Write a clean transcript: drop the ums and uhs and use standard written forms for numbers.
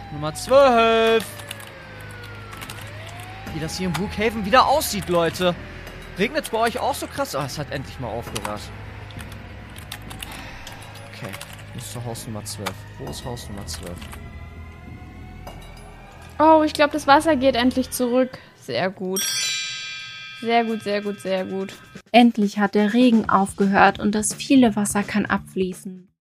Nummer 12. Wie das hier in Brookhaven wieder aussieht, Leute. Regnet es bei euch auch so krass? Ah, es hat endlich mal aufgehört. Okay, bis zu Haus Nummer 12. Wo ist Haus Nummer 12? Oh, ich glaube, das Wasser geht endlich zurück. Sehr gut. Sehr gut, sehr gut, sehr gut. Endlich hat der Regen aufgehört und das viele Wasser kann abfließen.